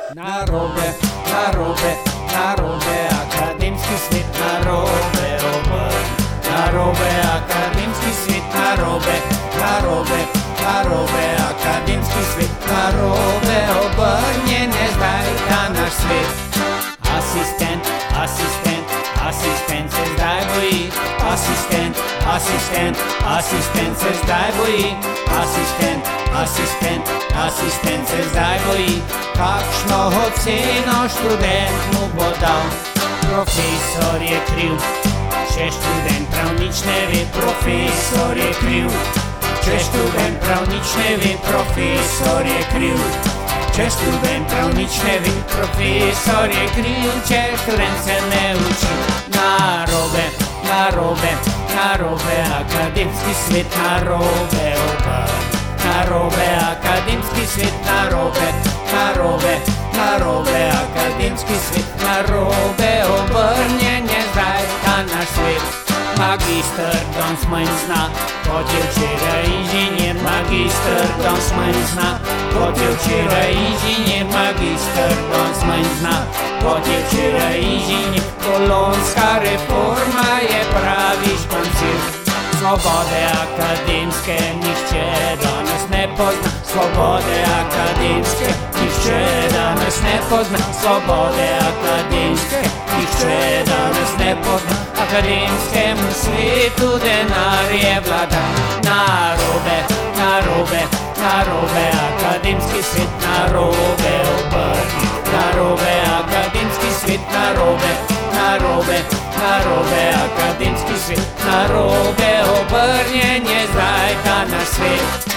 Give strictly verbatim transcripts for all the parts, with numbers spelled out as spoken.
Narobe, narobe, narobe, akademski svet, narobe, obrn. Narobe, akademski svet, narobe, narobe, narobe, akademski svet, narobe, obrnjen je zdaj ta naš svet. Asistent, asistent, asistent se zdaj boji. Asistent, asistent, asistent se zdaj boji. Asistent, asistent, asistent se zdaj boji. Kakšno oceno študent mu bo dal? Profesor je kriv, če študent prav nič ne ve. Profesor je kriv, če študent prav nič ne ve. Profesor je kriv, če študent prav nič ne ve. Profesor je kriv, če študent se ne uči. Narobe, narobe, narobe, akademski svet, narobe, obrn. Narobe, akademski svet, narobe, narobe, narobe, akademski svet, narobe, obrnjen je zdaj ta naš svet. Magister danes manj zna, kot je včeraj inženir. Magister danes manj zna, kot je včeraj inženir. Magister danes manj zna, kot je včeraj inženir. Bolonjska reforma je pravi špancir. Svobode akademske nihče danes ne pozna. Svobode akademske nihče danes ne pozna. Svobode akademske nihče danes ne pozna. Akademskemu svetu denar je vladar. Narobe, narobe, narobe, akademski svet, narobe, obrni. Narobe, akademski svet, narobe, narobe, narobe, akademski svet, narobe, obrnjen je zdaj ta naš svet.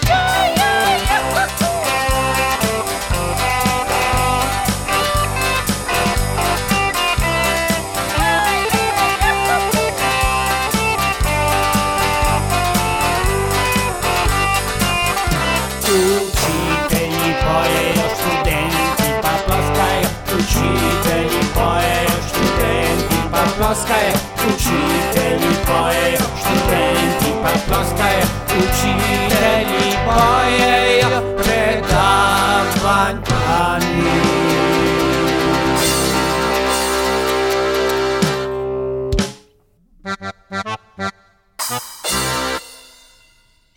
Učitelji pojejo, študenti pa ploskajo. Učitelji pojejo, študenti pa ploskajo. Učitelji pojejo, študenti pa ploskajo. Učitelji pojejo.